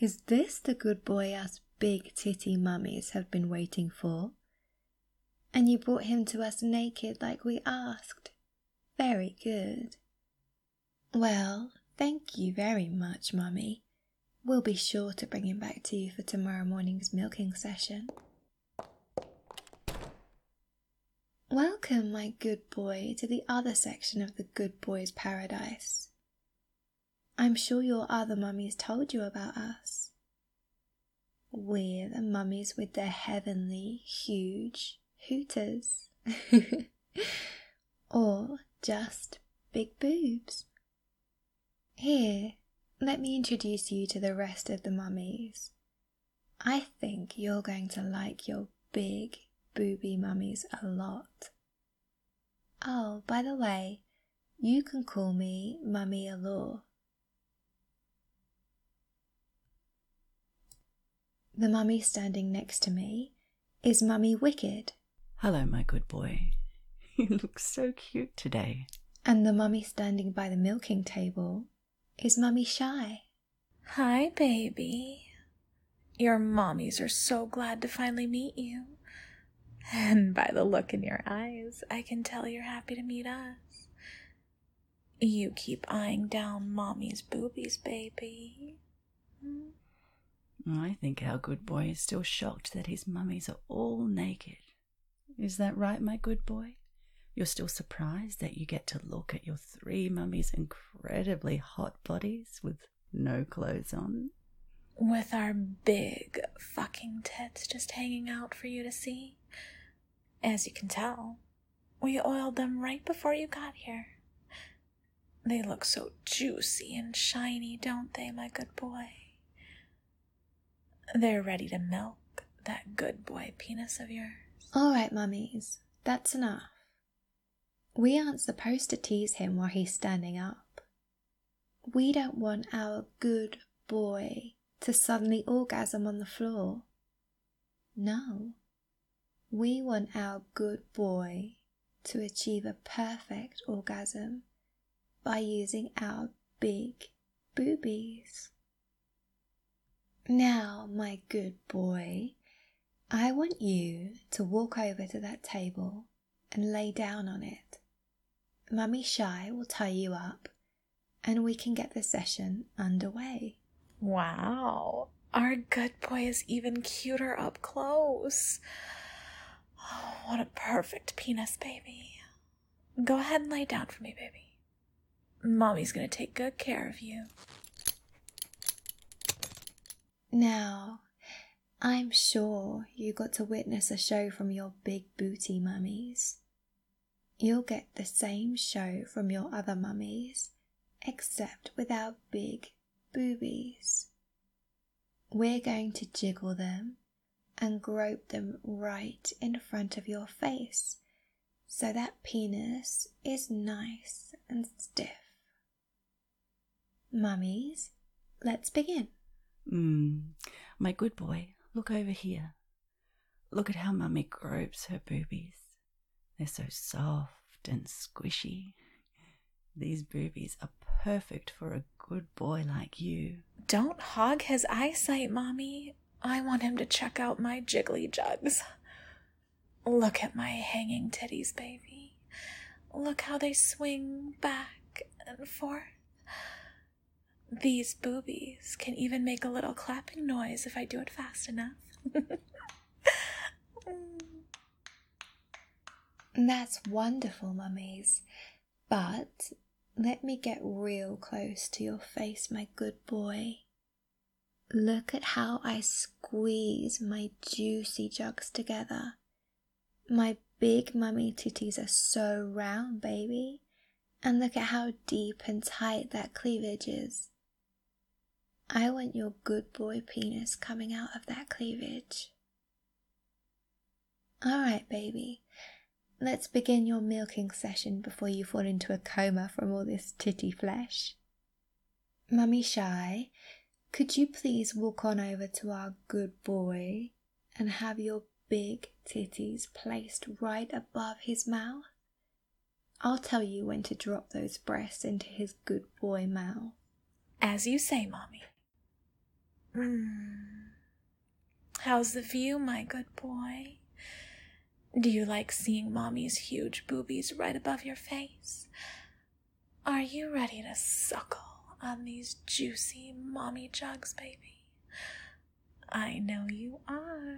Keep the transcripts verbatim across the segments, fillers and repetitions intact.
Is this the good boy us big titty mummies have been waiting for? And you brought him to us naked like we asked. Very good. Well, thank you very much, Mummy. We'll be sure to bring him back to you for tomorrow morning's milking session. Welcome, my good boy, to the other section of the good boy's paradise. I'm sure your other mummies told you about us. We're the mummies with the heavenly, huge hooters. Or just big boobs. Here, let me introduce you to the rest of the mummies. I think you're going to like your big booby mummies a lot. Oh, by the way, you can call me Mummy Allure. The mummy standing next to me is Mummy Wicked. Hello, my good boy. You look so cute today. And the mummy standing by the milking table is Mummy Shy. Hi, baby. Your mommies are so glad to finally meet you. And by the look in your eyes, I can tell you're happy to meet us. You keep eyeing down mommy's boobies, baby. Hmm? I think our good boy is still shocked that his mummies are all naked. Is that right, my good boy? You're still surprised that you get to look at your three mummies' incredibly hot bodies with no clothes on? With our big fucking tits just hanging out for you to see. As you can tell, we oiled them right before you got here. They look so juicy and shiny, don't they, my good boy? They're ready to milk that good boy penis of yours. All right, mummies, that's enough. We aren't supposed to tease him while he's standing up. We don't want our good boy to suddenly orgasm on the floor. No. We want our good boy to achieve a perfect orgasm by using our big boobies. Now, my good boy, I want you to walk over to that table and lay down on it. Mummy Shy will tie you up and we can get the session underway. Wow, our good boy is even cuter up close. Oh, what a perfect penis, baby. Go ahead and lay down for me, baby. Mommy's gonna take good care of you. Now, I'm sure you got to witness a show from your big booty mummies. You'll get the same show from your other mummies, except without big boobies. We're going to jiggle them and grope them right in front of your face, so that penis is nice and stiff. Mummies, let's begin. Mm, my good boy, look over here. Look at how Mummy gropes her boobies. They're so soft and squishy. These boobies are perfect for a good boy like you. Don't hog his eyesight, Mommy. I want him to check out my jiggly jugs. Look at my hanging titties, baby. Look how they swing back and forth. These boobies can even make a little clapping noise if I do it fast enough. That's wonderful, mummies. But let me get real close to your face, my good boy. Look at how I squeeze my juicy jugs together. My big mummy titties are so round, baby. And look at how deep and tight that cleavage is. I want your good boy penis coming out of that cleavage. Alright, baby. Let's begin your milking session before you fall into a coma from all this titty flesh. Mummy Shy, could you please walk on over to our good boy and have your big titties placed right above his mouth? I'll tell you when to drop those breasts into his good boy mouth. As you say, Mommy. Mm. How's the view, my good boy? Do you like seeing Mommy's huge boobies right above your face? Are you ready to suckle on these juicy mommy jugs, baby? I know you are.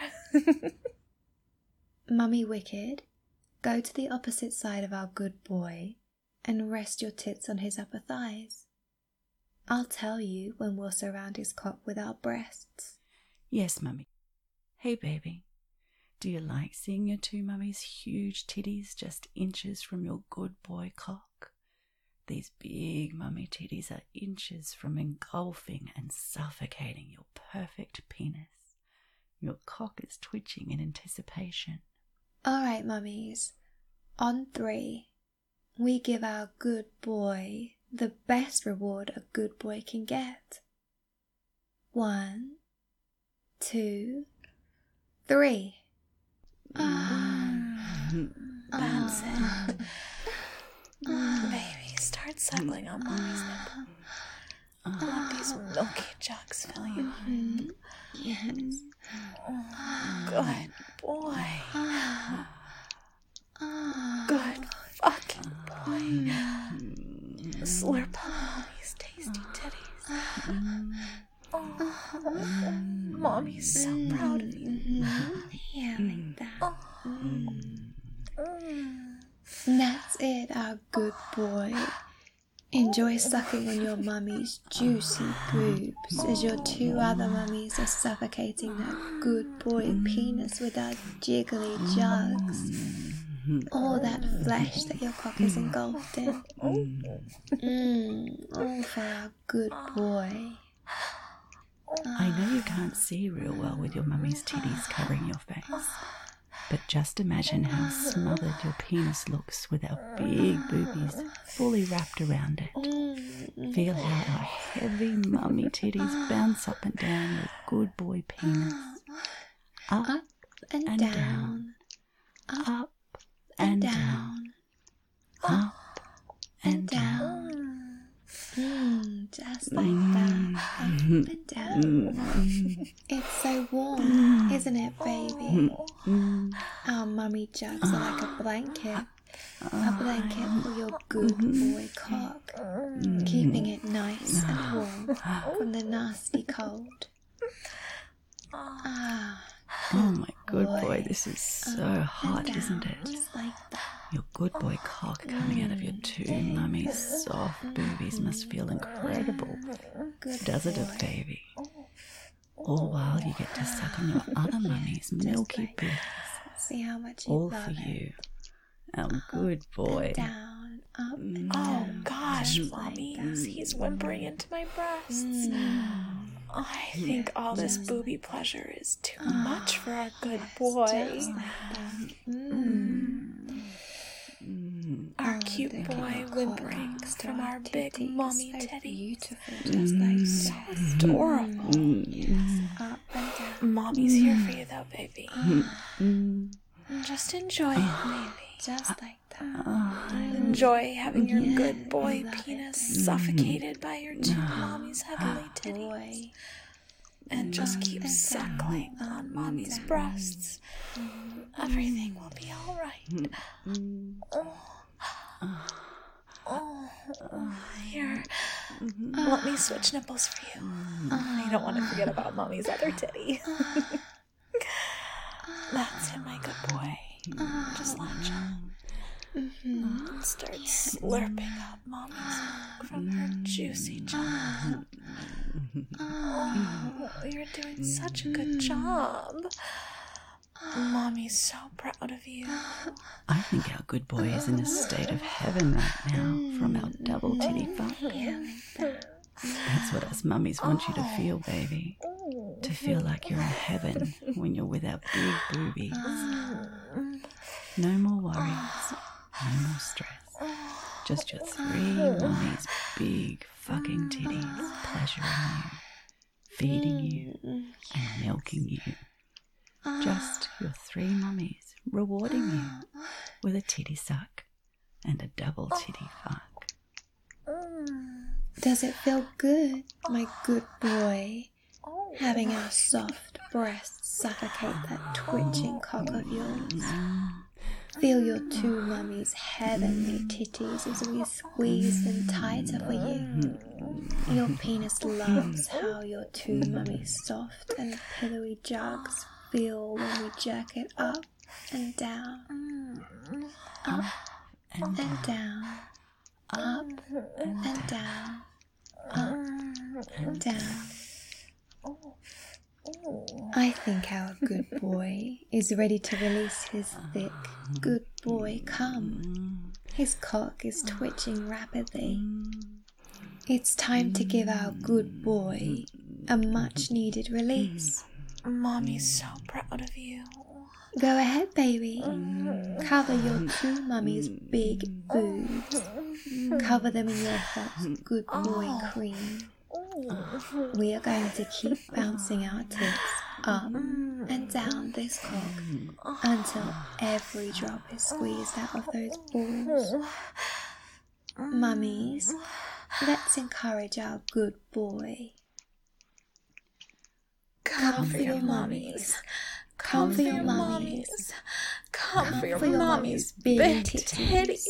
Mummy Wicked, go to the opposite side of our good boy and rest your tits on his upper thighs. I'll tell you when we'll surround his cock with our breasts. Yes, Mummy. Hey, baby. Do you like seeing your two mummies' huge titties just inches from your good boy cock? These big mummy titties are inches from engulfing and suffocating your perfect penis. Your cock is twitching in anticipation. All right, mummies. On three, we give our good boy the best reward a good boy can get. One, two, three. That's it. Baby, start suckling on Mommy's nipple. Let these milky jugs fill you. Mm-hmm. Yes. Oh, good boy. Good fucking boy. Slurp on Mommy's tasty titties. Oh, Mommy's so proud of you. Yeah, like that. Oh. That's it, our good boy. Enjoy sucking on your mummy's juicy boobs as your two other mummies are suffocating that good boy penis with our jiggly jugs. All that flesh that your cock is engulfed in. Mmm, all for our good boy. I know you can't see real well with your mummy's titties covering your face, but just imagine how smothered your penis looks with our big boobies fully wrapped around it. Feel how our heavy mummy titties bounce up and down your good boy penis. Up, Up and, and down. down. Up, Up and and down. down. Up and down. Mmm, just like that. Up and down. It's so warm, isn't it, baby? Our mummy jugs are like a blanket. A blanket for your good boy cock, keeping it nice and warm from the nasty cold. Ah, Oh my good boy, boy. this is so Up hot, and isn't down, it? just like that. Your good boy cock coming out of your two mummies' soft boobies must feel incredible. Good Doesn't boy. it, baby? All while you get to suck on your other mummy's milky like boobies. See how much you All love for it. you, our good boy. And down, up and Oh down. gosh, just like Mommy, that. he's whimpering into my breasts. Mm. I think all this booby pleasure is too much for our good Just boy. like that. Mm. Our Oh, cute look at boy your whimpering cock, from our big titties, mommy so titties. beautiful, just like So that. adorable. Yes, up and down. Mommy's here for you though, baby. Mm. Just enjoy it, baby. Just like that. Enjoy having your Yeah, good boy love it, penis baby. suffocated by your two mommy's heavenly titties. Boy. And just Up keep and suckling down, on up mommy's and breasts. Everything will be alright. Oh, oh, here. Let me switch nipples for you. You don't want to forget about mommy's other titty. That's it, my good boy. Just latch on. And start slurping up mommy's milk from her juicy jug. Oh, you're doing such a good job. Mommy's so proud of you. I think our good boy is in a state of heaven right now from our double titty fuck. Yeah, like that. That's what us mummies want you to feel, baby. To feel like you're in heaven when you're with our big boobies. No more worries, no more stress. Just your three mummies' big fucking titties pleasuring you, feeding you, and milking you. Just your three mummies rewarding you with a titty suck and a double titty fuck. Does it feel good, my good boy? having our soft breasts suffocate that twitching cock of yours. Feel your two mummies' heavenly titties as we squeeze them tighter for you. Your penis loves how your two mummies' soft and pillowy jugs feel when we jerk it up and down, up and down, up and down, up and down. I think our good boy is ready to release his thick, good boy cum. His cock is twitching rapidly. It's time to give our good boy a much-needed release. Mommy's so proud of you. Go ahead, baby. Cover your two mummies' big boobs. Cover them in your hot, good boy cream. We are going to keep bouncing our tits up and down this cock until every drop is squeezed out of those balls. Mummies, let's encourage our good boy. Come for your mummies. Come for your mummies. Come for your mummies' big titties.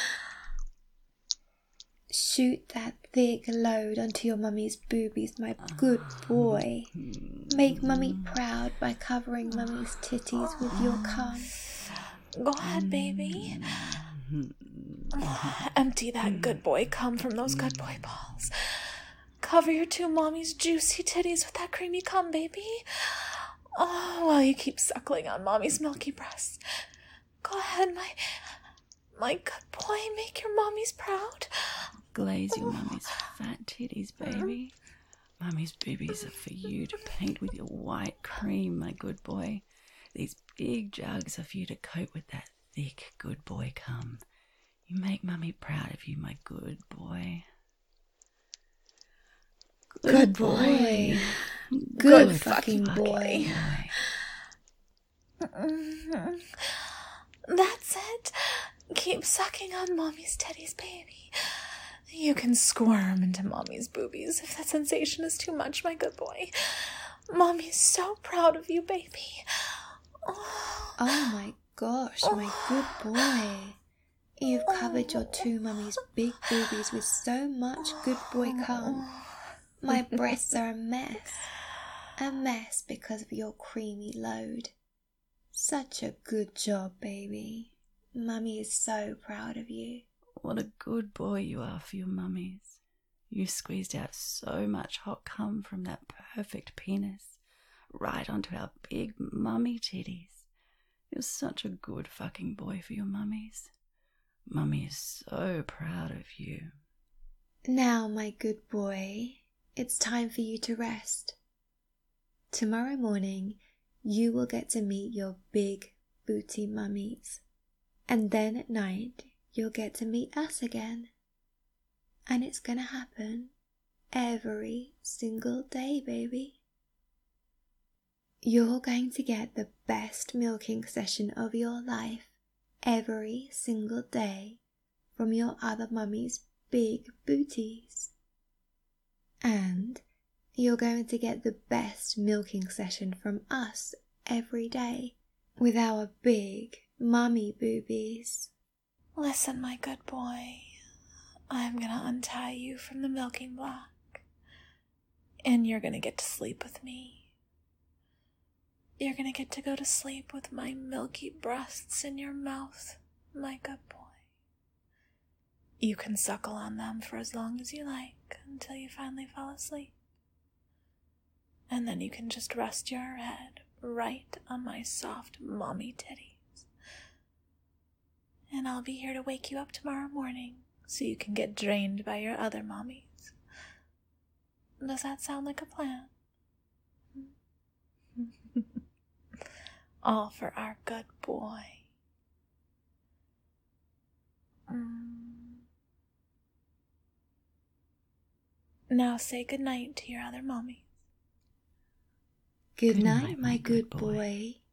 Shoot that thick load onto your mummy's boobies, my good boy. Make mummy proud by covering mummy's titties with your cum. Go ahead, baby. Empty that good boy cum from those good boy balls. Cover your two mommy's juicy titties with that creamy cum, baby. Oh, while you keep suckling on mommy's milky breasts. Go ahead, my my good boy. Make your mommies proud. Glaze your mummy's fat titties, baby. Mummy's boobies are for you to paint with your white cream, my good boy. These big jugs are for you to coat with that thick good boy cum. You make mummy proud of you, my good boy. Good, good boy. boy. Good, good fucking boy. boy. That's it. Keep sucking on mommy's titties, baby. You can squirm into mommy's boobies if that sensation is too much, my good boy. Mommy's so proud of you, baby. Oh, oh my gosh, my good boy. You've covered your two mummies' big boobies with so much good boy cum. My breasts are a mess. A mess because of your creamy load. Such a good job, baby. Mummy is so proud of you. What a good boy you are for your mummies. You squeezed out so much hot cum from that perfect penis right onto our big mummy titties. You're such a good fucking boy for your mummies. Mummy is so proud of you. Now, my good boy, it's time for you to rest. Tomorrow morning, you will get to meet your big booty mummies. And then at night, you'll get to meet us again. And it's gonna happen every single day, baby. You're going to get the best milking session of your life every single day from your other mummy's big booties. And you're going to get the best milking session from us every day with our big mummy boobies. Listen, my good boy, I'm gonna untie you from the milking block, and you're gonna get to sleep with me. You're gonna get to go to sleep with my milky breasts in your mouth, my good boy. You can suckle on them for as long as you like until you finally fall asleep. And then you can just rest your head right on my soft mommy titties. And I'll be here to wake you up tomorrow morning so you can get drained by your other mommies. Does that sound like a plan? All for our good boy. Mm. Now say goodnight to your other mommies. Good night, my good boy.